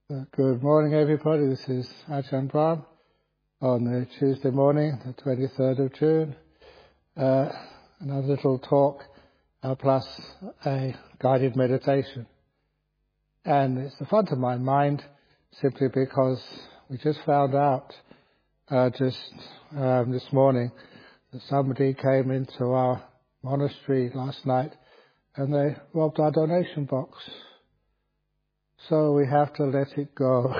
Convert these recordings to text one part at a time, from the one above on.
Good morning, everybody. This is Ajahn Brahm on the Tuesday morning, the 23rd of June. Another little talk plus a guided meditation. And it's the front of my mind simply because we just found out this morning that somebody came into our monastery last night and they robbed our donation box. So we have to let it go.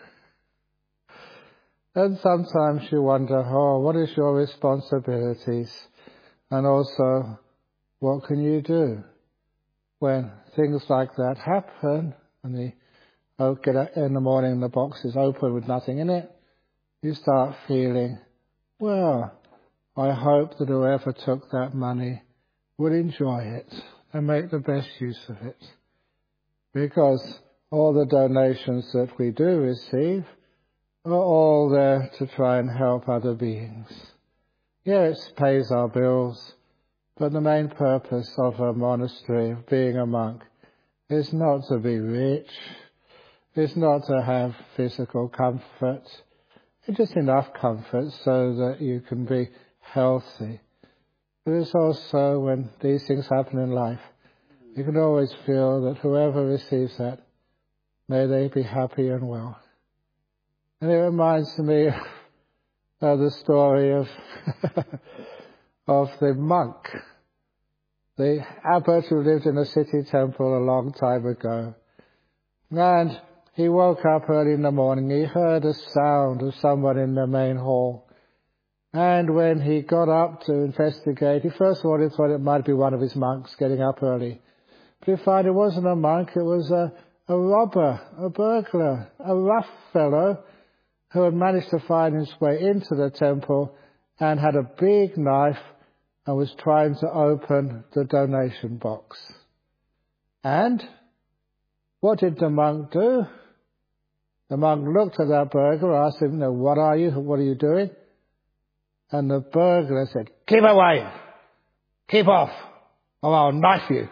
And sometimes you wonder, what is your responsibilities? And also, what can you do when things like that happen and you get up in the morning and the box is open with nothing in it? You start feeling, well, I hope that whoever took that money will enjoy it and make the best use of it. Because all the donations that we do receive are all there to try and help other beings. Yes, it pays our bills, but the main purpose of a monastery, of being a monk, is not to be rich, is not to have physical comfort. It's just enough comfort so that you can be healthy. But it's also when these things happen in life, you can always feel that whoever receives that, may they be happy and well. And it reminds me of the story of of the monk, the abbot who lived in a city temple a long time ago. And he woke up early in the morning. He heard a sound of someone in the main hall. And when he got up to investigate, he first of all he thought it might be one of his monks getting up early. But he found it wasn't a monk, it was a robber, a burglar, a rough fellow who had managed to find his way into the temple and had a big knife and was trying to open the donation box. And what did the monk do? The monk looked at that burglar, asked him, what are you? What are you doing? And the burglar said, keep away, keep off, or I'll knife you.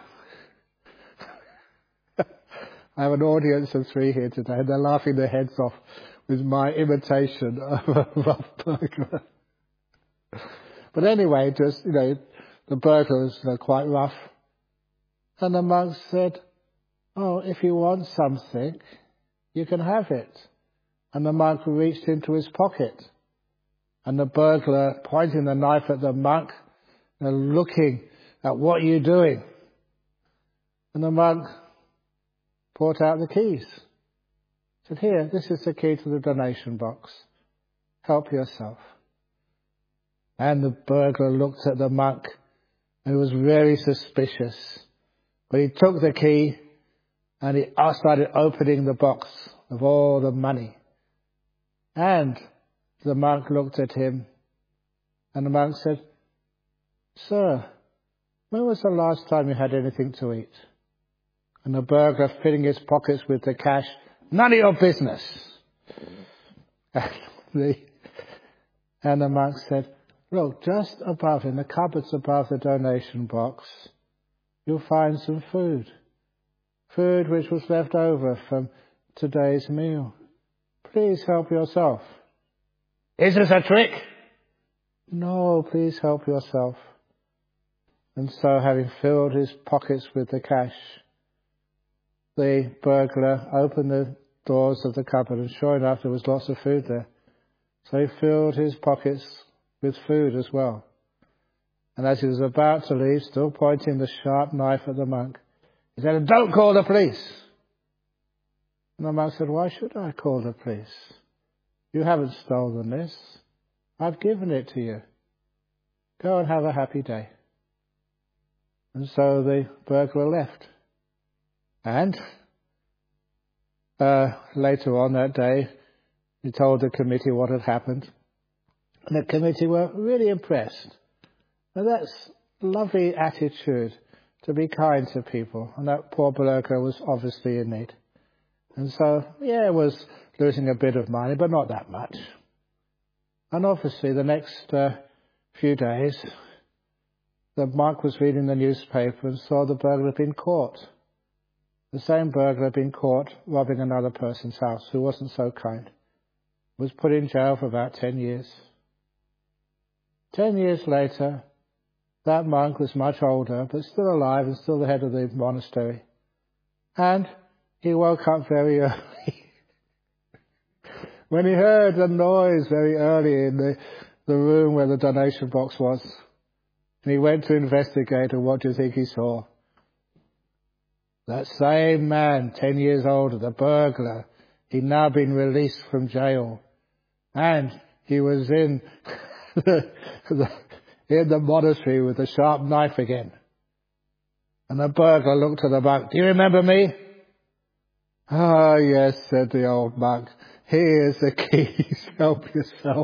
I have an audience of 3 here today, and they're laughing their heads off with my imitation of a rough burglar. But anyway, the burglar was quite rough. And the monk said, if you want something, you can have it. And the monk reached into his pocket. And the burglar, pointing the knife at the monk, and looking at what you're doing. And the monk brought out the keys. Said, here, this is the key to the donation box. Help yourself. And the burglar looked at the monk and was very suspicious. But he took the key and he started opening the box of all the money. And the monk looked at him and the monk said, Sir, when was the last time you had anything to eat? And the burglar, filling his pockets with the cash, none of your business. And the monk said, look, just above, in the cupboards above the donation box, you'll find some food. Food which was left over from today's meal. Please help yourself. Is this a trick? No, please help yourself. And so, having filled his pockets with the cash, the burglar opened the doors of the cupboard, and sure enough, there was lots of food there. So he filled his pockets with food as well. And as he was about to leave, still pointing the sharp knife at the monk, he said, don't call the police. And the monk said, why should I call the police? You haven't stolen this. I've given it to you. Go and have a happy day. And so the burglar left. And later on that day, he told the committee what had happened. And the committee were really impressed. Now that's a lovely attitude, to be kind to people. And that poor burglar was obviously in need. And so, it was losing a bit of money, but not that much. And obviously the next few days, the monk was reading the newspaper and saw the burglar had been caught. the same burglar had been caught robbing another person's house who wasn't so kind. Was put in jail for about 10 years. 10 years later, that monk was much older, but still alive and still the head of the monastery. And he woke up very early. When he heard a noise very early in the room where the donation box was, and he went to investigate, and what do you think he saw? That same man, 10 years older, the burglar, he'd now been released from jail. And he was in in the monastery with a sharp knife again. And the burglar looked at the monk. Do you remember me? Ah, yes, said the old monk. Here's the keys. Help yourself.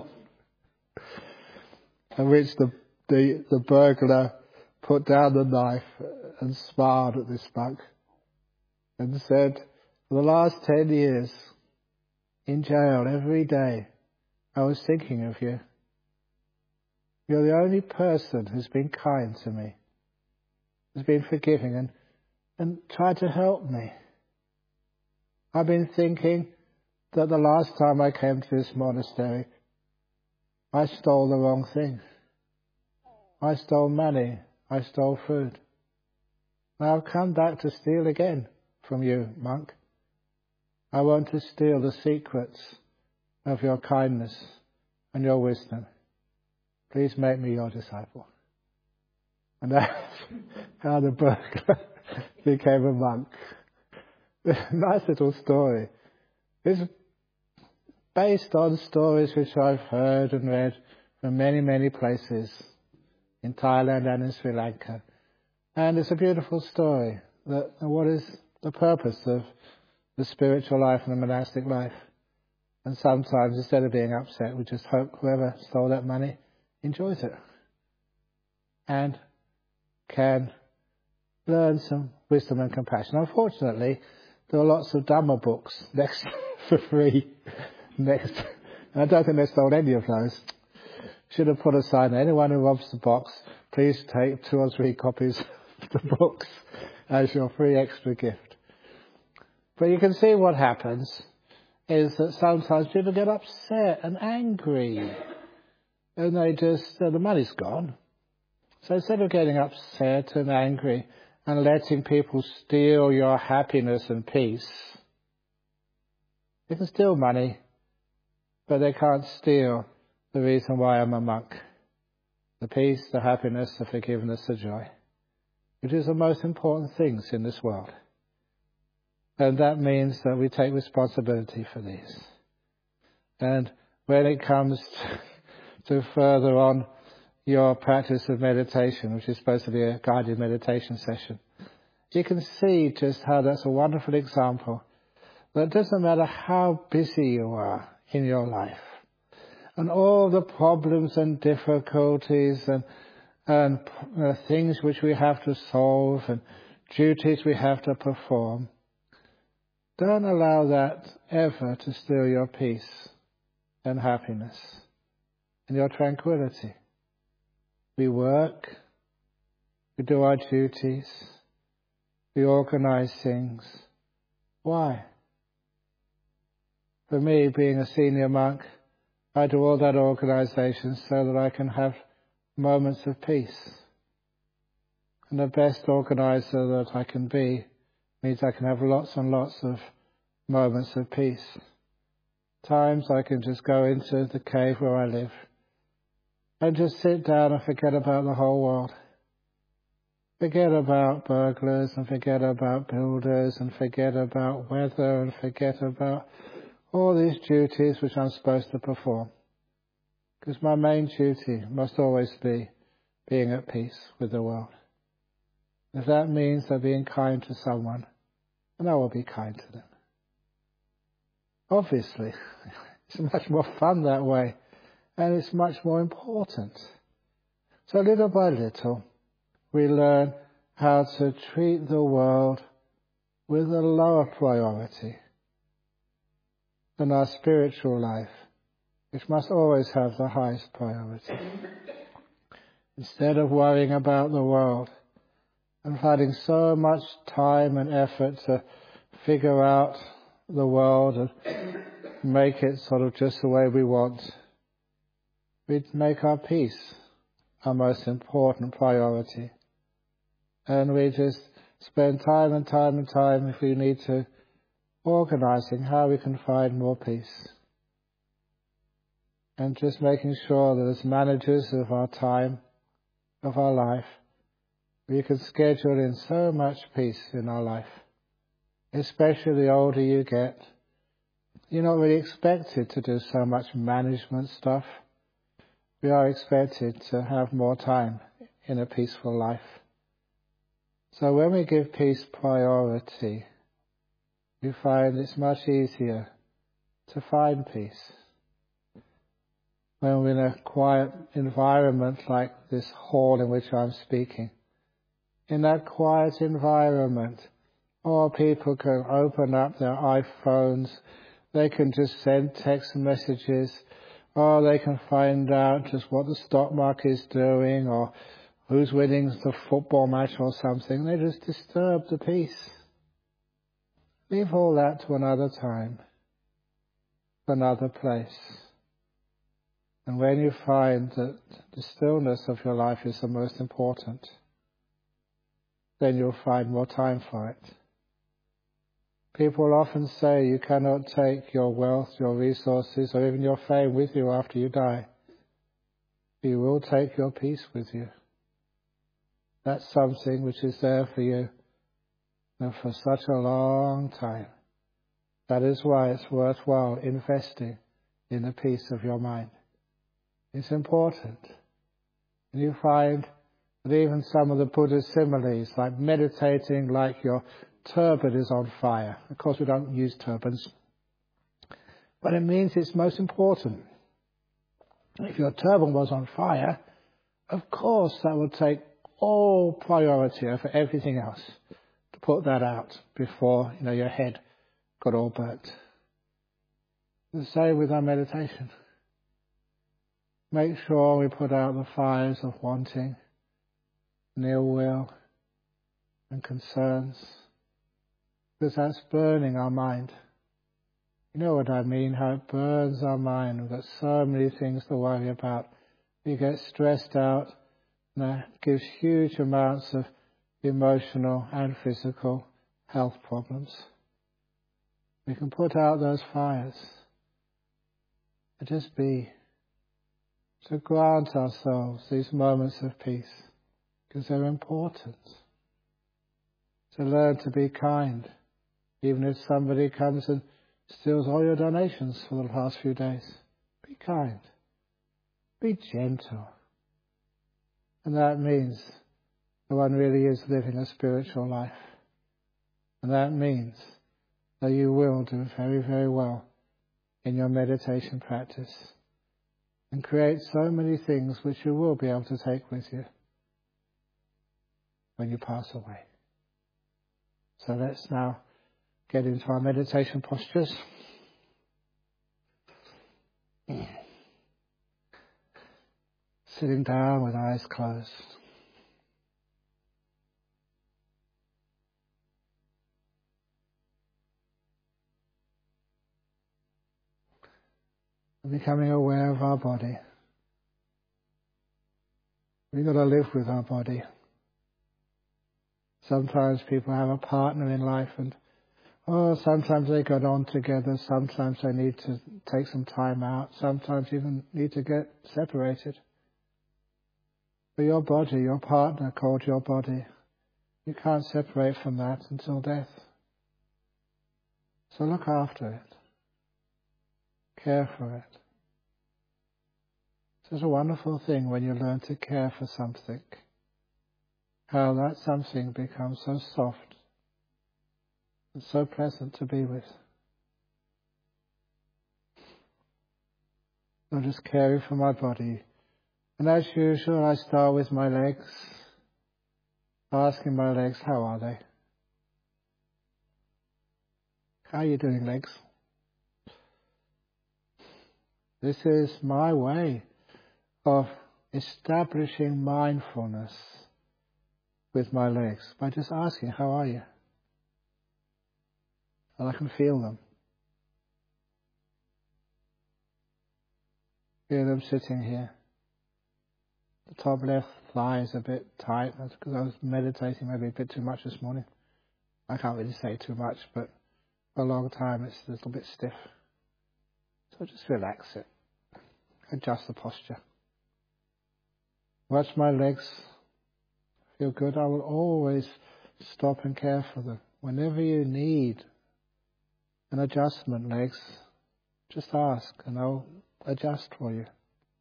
At which the burglar put down the knife and smiled at this monk and said, for the last 10 years in jail every day, I was thinking of you. You're the only person who's been kind to me, who's been forgiving and tried to help me. I've been thinking that the last time I came to this monastery, I stole the wrong thing. I stole money. I stole food. Now I've come back to steal again from you, monk. I want to steal the secrets of your kindness and your wisdom. Please make me your disciple. And that's how the burglar became a monk. Nice little story. It's based on stories which I've heard and read from many, many places in Thailand and in Sri Lanka. And it's a beautiful story. What is the purpose of the spiritual life and the monastic life? And sometimes, instead of being upset, we just hope whoever stole that money enjoys it and can learn some wisdom and compassion. Unfortunately, there are lots of Dhamma books next for free. Next, and I don't think they stole any of those. Should have put a sign there. Anyone who robs the box, please take 2 or 3 copies of the books as your free extra gift. But you can see what happens is that sometimes people get upset and angry. And they just, the money's gone. So instead of getting upset and angry and letting people steal your happiness and peace, they can steal money, but they can't steal the reason why I'm a monk. The peace, the happiness, the forgiveness, the joy, which is the most important things in this world. And that means that we take responsibility for these. And when it comes to further on your practice of meditation, which is supposed to be a guided meditation session, you can see just how that's a wonderful example. That it doesn't matter how busy you are in your life, and all the problems and difficulties and things which we have to solve and duties we have to perform, don't allow that ever to steal your peace and happiness and your tranquility. We work, we do our duties, we organize things. Why? For me, being a senior monk, I do all that organization so that I can have moments of peace. And the best organizer that I can be means I can have lots and lots of moments of peace. Times I can just go into the cave where I live and just sit down and forget about the whole world. Forget about burglars and forget about builders and forget about weather and forget about all these duties which I'm supposed to perform. Because my main duty must always be being at peace with the world. If that means I'm being kind to someone, then I will be kind to them. Obviously, it's much more fun that way, and it's much more important. So little by little, we learn how to treat the world with a lower priority than our spiritual life, which must always have the highest priority. Instead of worrying about the world and finding so much time and effort to figure out the world and make it sort of just the way we want, we'd make our peace our most important priority. And we just spend time and time and time, if we need to, organizing how we can find more peace. And just making sure that as managers of our time, of our life, we can schedule in so much peace in our life. Especially the older you get, you're not really expected to do so much management stuff. We are expected to have more time in a peaceful life. So when we give peace priority, we find it's much easier to find peace. When we're in a quiet environment like this hall in which I'm speaking, in that quiet environment, all people can open up their iPhones, they can just send text messages, or they can find out just what the stock market is doing, or who's winning the football match or something. They just disturb the peace. Leave all that to another time, another place. And when you find that the stillness of your life is the most important, then you'll find more time for it. People often say you cannot take your wealth, your resources, or even your fame with you after you die. You will take your peace with you. That's something which is there for you and for such a long time. That is why it's worthwhile investing in the peace of your mind. It's important. And you find that even some of the Buddha's similes, like meditating like your turban is on fire. Of course, we don't use turbans, but it means it's most important. If your turban was on fire, of course that would take all priority over everything else to put that out before your head got all burnt. The same with our meditation. Make sure we put out the fires of wanting, ill will, and concerns, because that's burning our mind. You know what I mean, how it burns our mind. We've got so many things to worry about. We get stressed out, and that gives huge amounts of emotional and physical health problems. We can put out those fires and just be, to grant ourselves these moments of peace, because they're important. To learn to be kind, even if somebody comes and steals all your donations for the last few days. Be kind. Be gentle. And that means that one really is living a spiritual life. And that means that you will do very, very well in your meditation practice and create so many things which you will be able to take with you when you pass away. So let's now get into our meditation postures. Sitting down with eyes closed. Becoming aware of our body. We've got to live with our body. Sometimes people have a partner in life and sometimes they get on together, sometimes they need to take some time out, sometimes even need to get separated. But your body, your partner called your body, you can't separate from that until death. So look after it. Care for it. It's a wonderful thing when you learn to care for something, how that something becomes so soft and so pleasant to be with. I'm just caring for my body. And as usual, I start with my legs, asking my legs, how are they? How are you doing, legs? This is my way of establishing mindfulness with my legs by just asking, how are you? And I can feel them. Feel them sitting here. The top left thigh is a bit tight. That's because I was meditating maybe a bit too much this morning. I can't really say too much, but for a long time it's a little bit stiff. So just relax it. Adjust the posture. Watch my legs. Feel good. I will always stop and care for them. Whenever you need an adjustment, legs, just ask and I'll adjust for you.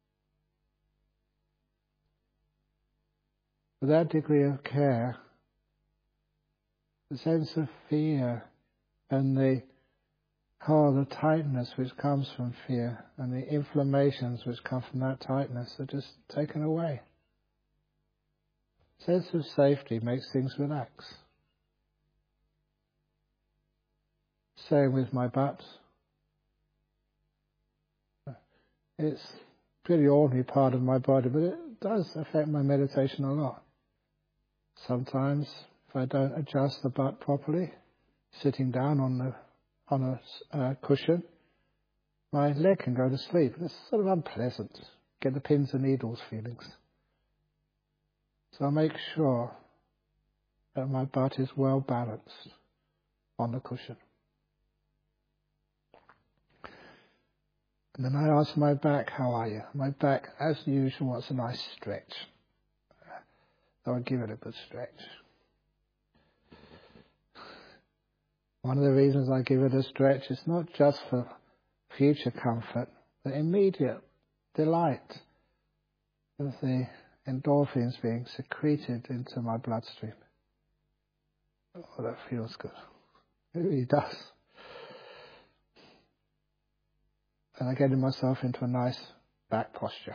With that degree of care, the sense of fear and the tightness which comes from fear and the inflammations which come from that tightness are just taken away. Sense of safety makes things relax. Same with my butt. It's a pretty ordinary part of my body, but it does affect my meditation a lot. Sometimes, if I don't adjust the butt properly, sitting down on a cushion, my leg can go to sleep. It's sort of unpleasant. Get the pins and needles feelings. So I make sure that my butt is well balanced on the cushion. And then I ask my back, how are you? My back, as usual, wants a nice stretch. So I give it a good stretch. One of the reasons I give it a stretch is not just for future comfort, but immediate delight of the endorphins being secreted into my bloodstream. Oh, that feels good. It really does. And I get myself into a nice back posture.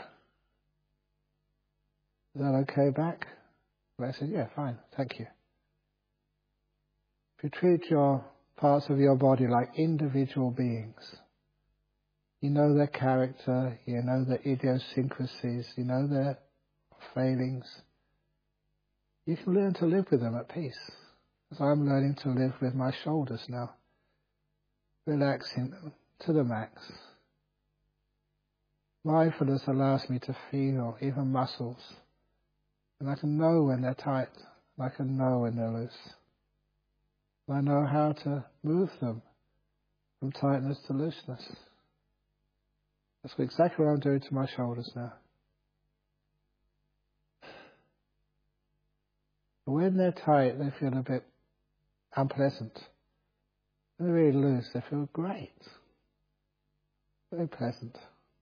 Is that okay, back? Well, I said, yeah, fine, thank you. If you treat your parts of your body like individual beings, you know their character, you know their idiosyncrasies, you know their failings, you can learn to live with them at peace. As I'm learning to live with my shoulders now, relaxing them to the max. Mindfulness allows me to feel even muscles, and I can know when they're tight, and I can know when they're loose. And I know how to move them from tightness to looseness. That's exactly what I'm doing to my shoulders now. But when they're tight, they feel a bit unpleasant. When they're really loose, they feel great. Very pleasant.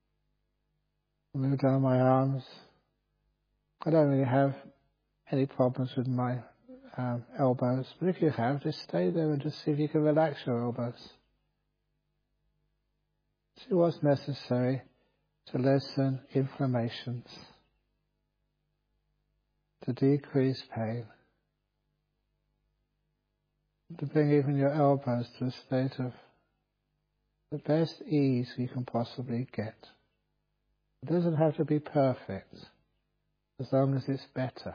Move down my arms. I don't really have any problems with my elbows, but if you have, just stay there and just see if you can relax your elbows. See what's necessary to lessen inflammations, to decrease pain, to bring even your elbows to a state of the best ease you can possibly get. It doesn't have to be perfect, as long as it's better.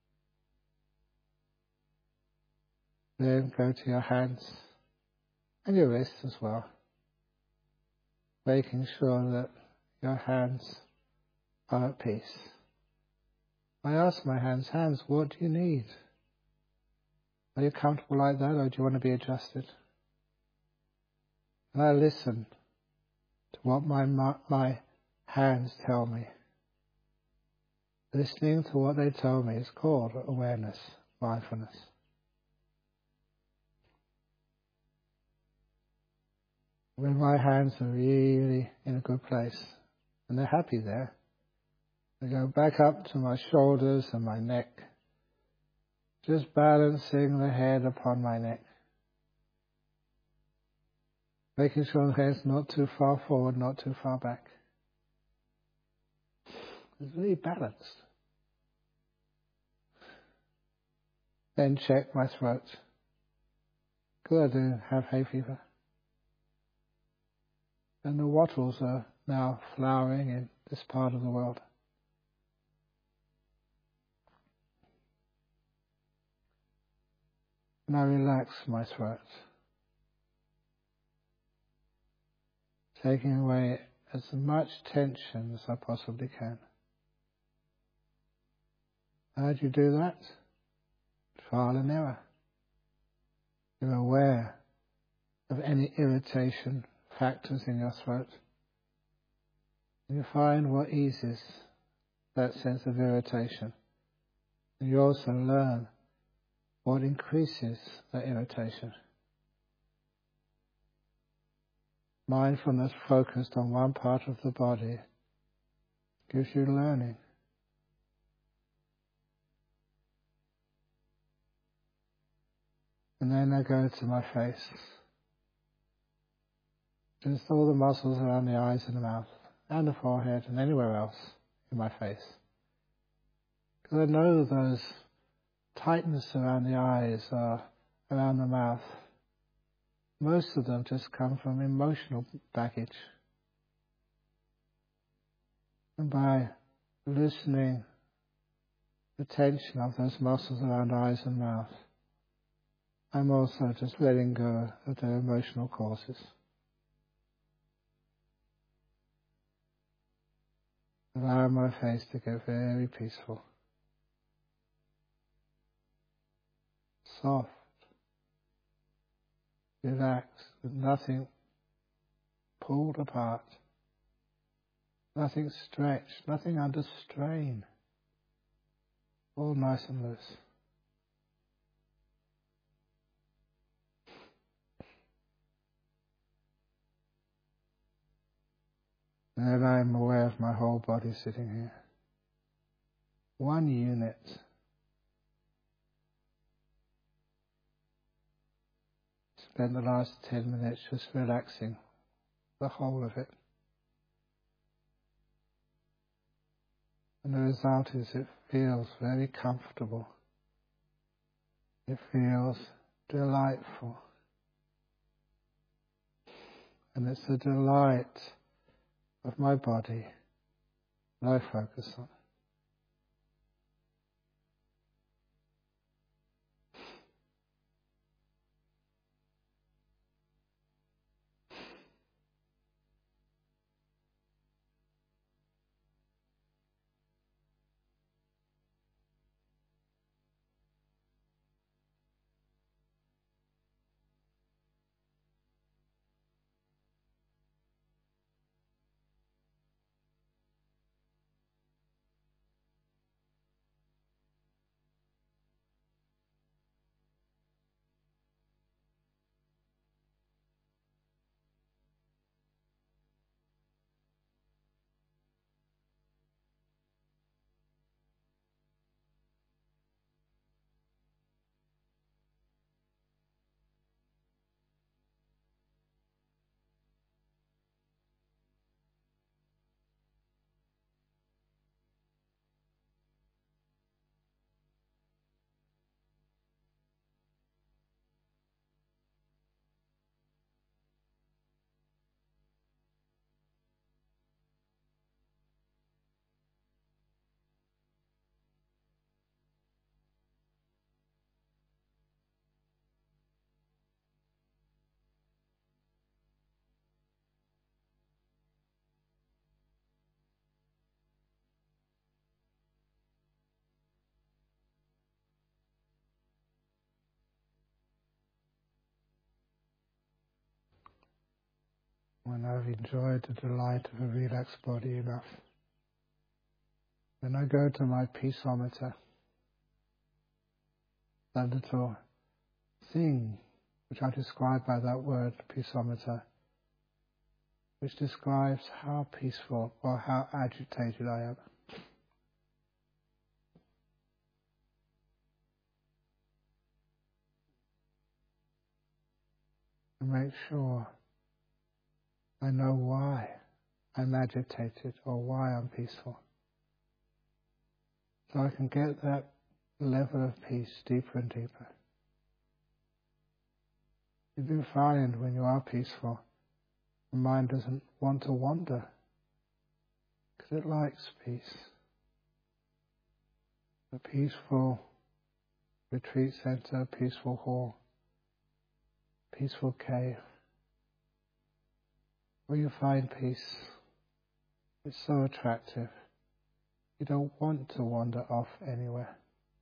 Then go to your hands and your wrists as well, making sure that your hands are at peace. I ask my hands, what do you need? Are you comfortable like that, or do you want to be adjusted? And I listen to what my hands tell me. Listening to what they tell me is called awareness, mindfulness. When my hands are really in a good place, and they're happy there, I go back up to my shoulders and my neck, just balancing the head upon my neck, making sure the head's not too far forward, not too far back. It's really balanced. Then check my throat. Could I do have hay fever? And the wattles are now flowering in this part of the world. And I relax my throat, taking away as much tension as I possibly can. How do you do that? Trial and error. You're aware of any irritation factors in your throat. And you find what eases that sense of irritation. And you also learn what increases that irritation. Mindfulness focused on one part of the body gives you learning. And then I go to my face. Just all the muscles around the eyes and the mouth, and the forehead, and anywhere else in my face. Because I know that those tightness around the eyes or around the mouth, most of them just come from emotional baggage. And by loosening the tension of those muscles around eyes and mouth, I'm also just letting go of their emotional causes. Allow my face to get very peaceful, soft, relaxed, with nothing pulled apart, nothing stretched, nothing under strain, all nice and loose. And then I'm aware of my whole body sitting here. One unit. Spend the last 10 minutes just relaxing the whole of it. And the result is it feels very comfortable. It feels delightful. And it's the delight of my body that I focus on. When I've enjoyed the delight of a relaxed body enough, then I go to my peaceometer, that little thing which I describe by that word, peaceometer, which describes how peaceful or how agitated I am. And make sure I know why I'm agitated or why I'm peaceful. So I can get that level of peace deeper and deeper. You do find when you are peaceful, the mind doesn't want to wander because it likes peace. A peaceful retreat center, a peaceful hall peaceful cave where you find peace. It's so attractive. You don't want to wander off anywhere.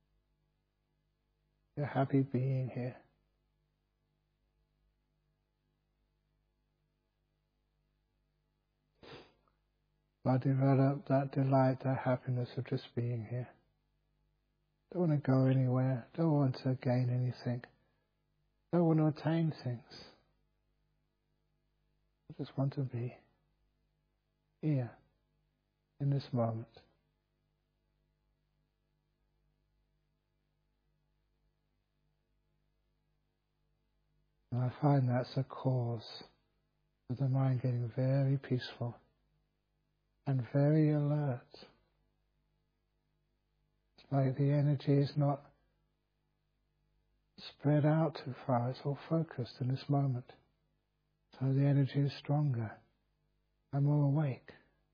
You're happy being here. I develop that delight, that happiness of just being here. Don't want to go anywhere. Don't want to gain anything. Don't want to attain things. I just want to be here in this moment. And I find that's a cause of the mind getting very peaceful and very alert. It's like the energy is not spread out too far, it's all focused in this moment. So the energy is stronger and more awake.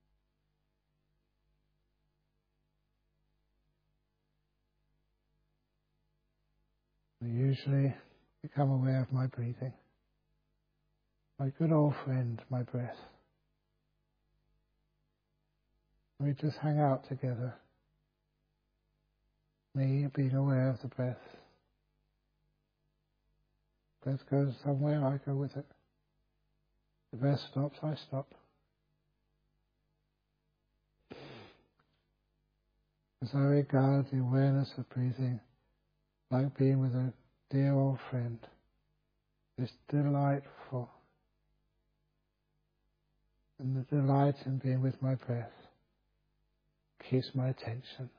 I usually become aware of my breathing. My good old friend, my breath. We just hang out together. Me being aware of the breath. Breath goes somewhere, I go with it. The breath stops, I stop. As I regard the awareness of breathing like being with a dear old friend, it's delightful. And the delight in being with my breath keeps my attention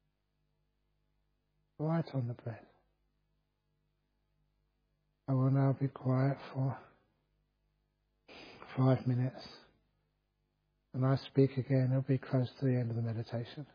right on the breath. I will now be quiet for 5 minutes. When I speak again, it'll be close to the end of the meditation.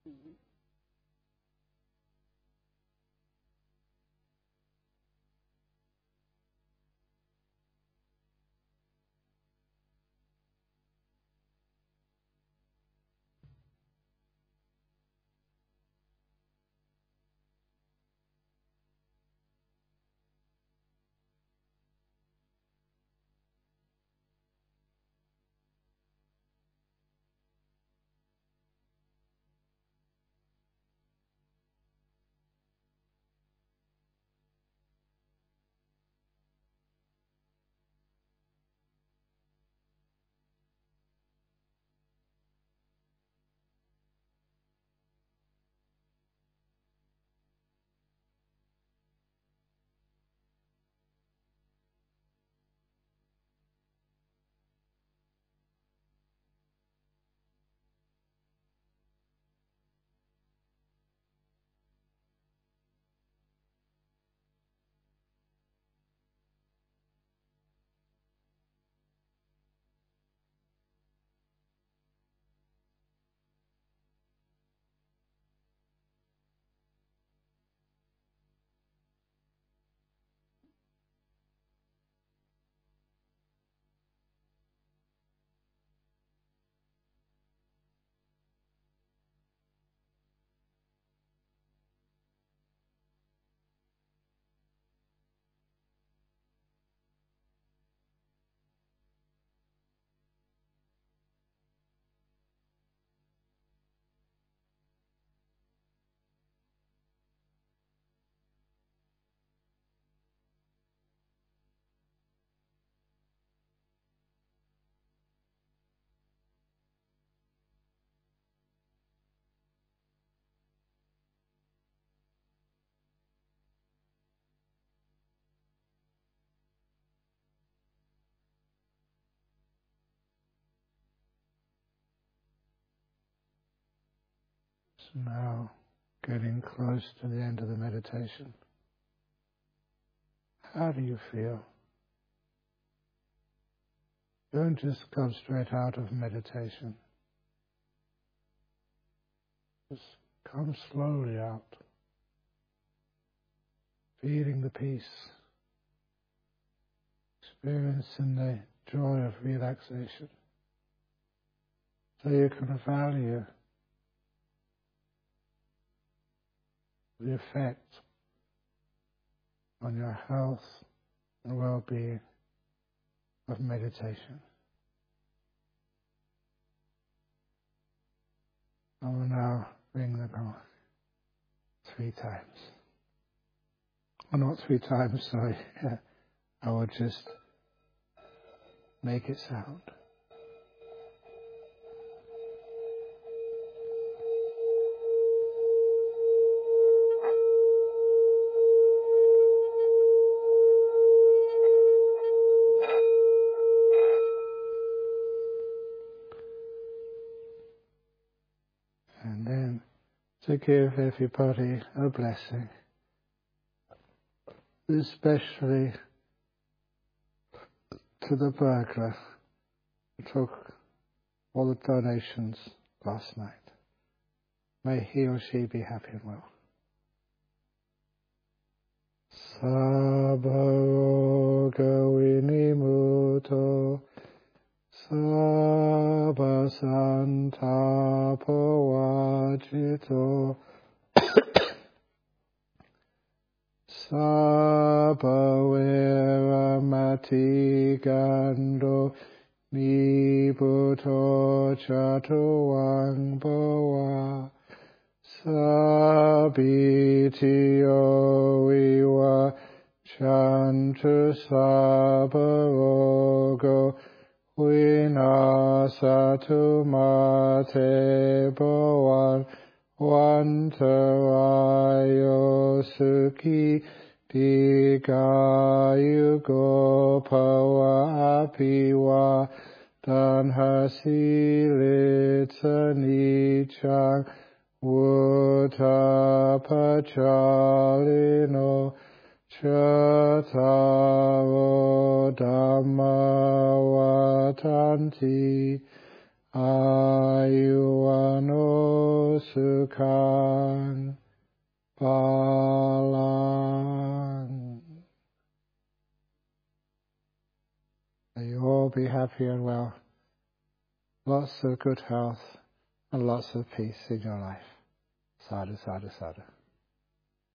So now, getting close to the end of the meditation. How do you feel? Don't just come straight out of meditation. Just come slowly out, feeling the peace, experiencing the joy of relaxation, so you can value the effect on your health and well-being of meditation. I will now ring the gong 3 times. Well, not 3 times, sorry. I will just make it sound. And then to give everybody a blessing, especially to the burglar who took all the donations last night. May he or she be happy and well. Sabbaroga vinimuto, sabba santapavajito, sabba veramati gando, nibuto chatuang bhava, sabitiyo iwa chantu sabbarogo vinasatu mate bhavan vantarayo sukhi dikayugo bhava apiva danhasilitsa nichang Vuttapacalino Chattaro Dhamma Vatanti Ayuwano Sukhan Balang. May you all be happy and well. Lots of good health and lots of peace in your life. Sadhu, sadhu, sadhu.